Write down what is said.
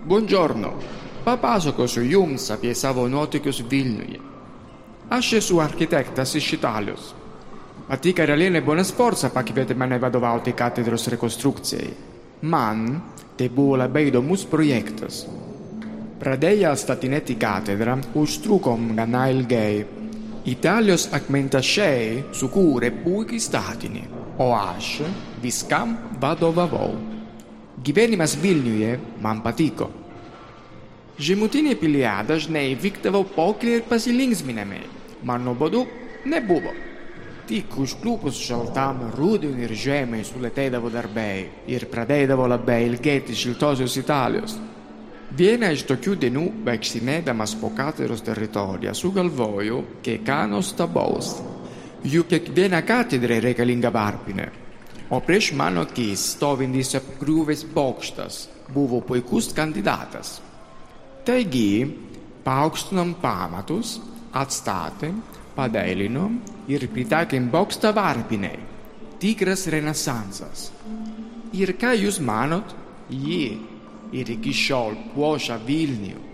Buongiorno, papasakos jums apie savo nuotykius Vilniuje. Aš esu architektas iš Italijos. Pati karalienė Bonesforza pakvietė mane vadovauti katedros rekonstrukcijai. Man tai buvo labai įdomus projektas. Pradėję statinėti katedrą, užtrukom gana ilgai. Italijos akmentašiai sukūrė puikų statinį, o aš viskam vadovavau. Gyvenimas Vilniuje man patiko. Žemutinėje pilyje dažnai vykdavo pokeriai ir pasilinksminimai. Man nuobodu nebuvo. Tik užklupus šaltam rudeniui ir žiemai sulėtėdavo darbai ir pradėdavo labai ilgėtis šiltosios Italijos. Vieną iš tokių dienų, vaikštinėdamas po katedros teritoriją, sugalvojau kai ką nuostabaus. Juk kiekviena katedra reikalinga varpinė. O prieš mano akis stovintis apgriuvęs bokštas buvo puikus kandidatas. Taigi, paaukštinom pamatus, atstatėm, padailinom ir pritaikėm bokštą varpinei. Tikras renesansas. Ir ką jūs manot? Ji ir iki šiol puošia Vilnių.